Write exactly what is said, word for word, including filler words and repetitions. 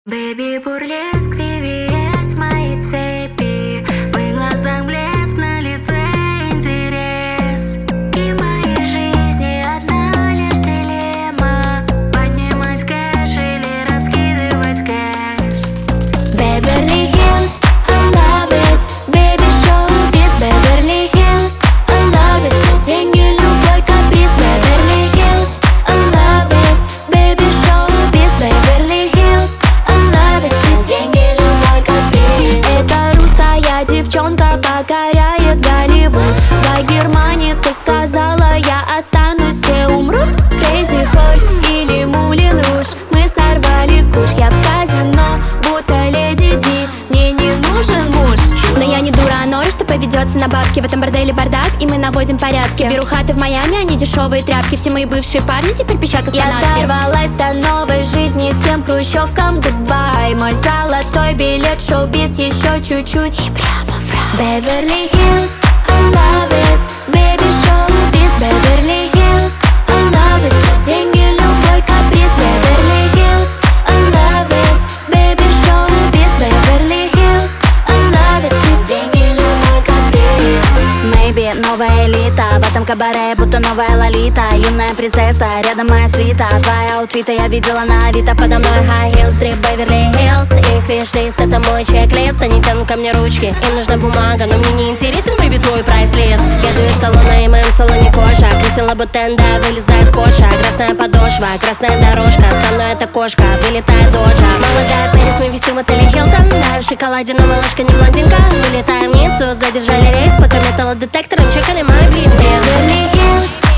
Бэби, бурлеск, ви ви эс, мои цепи. В их глазах блеск, на лице интерес. И в моей жизни одна лишь дилемма: поднимать кэш или раскидывать кэш. Беверли Хиллз, I love it. Baby, шоу-биз, Беверли Хиллз, I love it. За деньги любой каприз, Беверли Хиллз, I love it. Baby, шоу-биз, Беверли Хиллз, I love it. За деньги любой каприз. Эта русская девчонка покоряет Голливуд. По Германии ты сказала, я останусь, все умрут. Crazy Horse или Мулин Руж, мы сорвали куш. Я в казино, будто леди Ди, мне не нужен муж. Но я не дура, а нора, что поведется на бабки. В этом борделе бардак, и мы наводим порядки. Беру хаты в Майами, они дешевые тряпки. Все мои бывшие парни теперь пищат как фанатки. Я дорвалась до новой жизни, всем хрущевкам goodbye. Мой золотой билет, шоу-биз еще чуть-чуть и прямо в рай. Беверли Хиллз, I love it. Baby, шоу-биз, Беверли Хиллз, I love it. За деньги любой каприз, Беверли Хиллз, I love it. Baby, шоу-биз, Беверли Хиллз, I love it. За деньги любой каприз. Maybe новая элита, в этом кабаре будто новая Лолита. Юная принцесса, рядом моя свита. Твои аутфиты я видела на Авито. Подо мной high heels, стрип Беверли Хиллз. И фиш-лист, это мой чек-лист. Они тянут ко мне ручки, им нужна бумага, но мне не интересен выбитый прайс-лист. Еду из салона, и в моем салоне кожа. Крысил лабутенда, вылезает с Порша. Красная подошва, красная дорожка, со мной эта кошка, вылетает доджа. Молодая Пэрис, мы висим в отеле Хилтон. Да, в шоколаде, но малышка не блондинка. Вылетаем в Ниццу, задержали рейс, пока металлодетектором чекали мои блин. Беверли Хиллз,